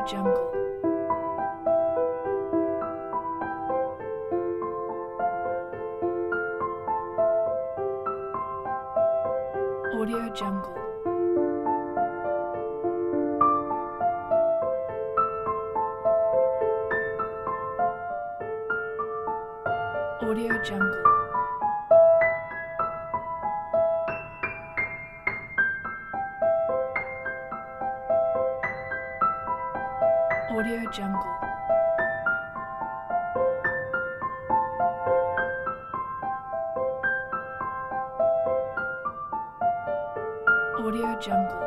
Jungle. Audio Jungle. Audio Jungle. Audio Jungle. Audio Jungle.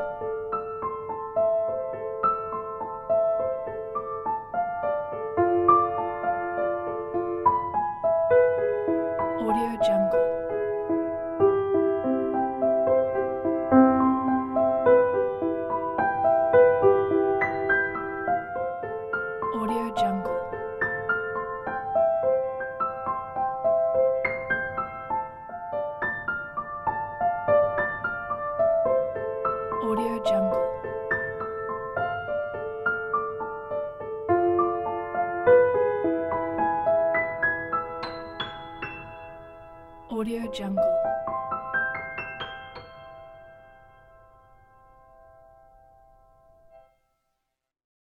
Audio Jungle. Audio Jungle. Audio Jungle. Audio Jungle.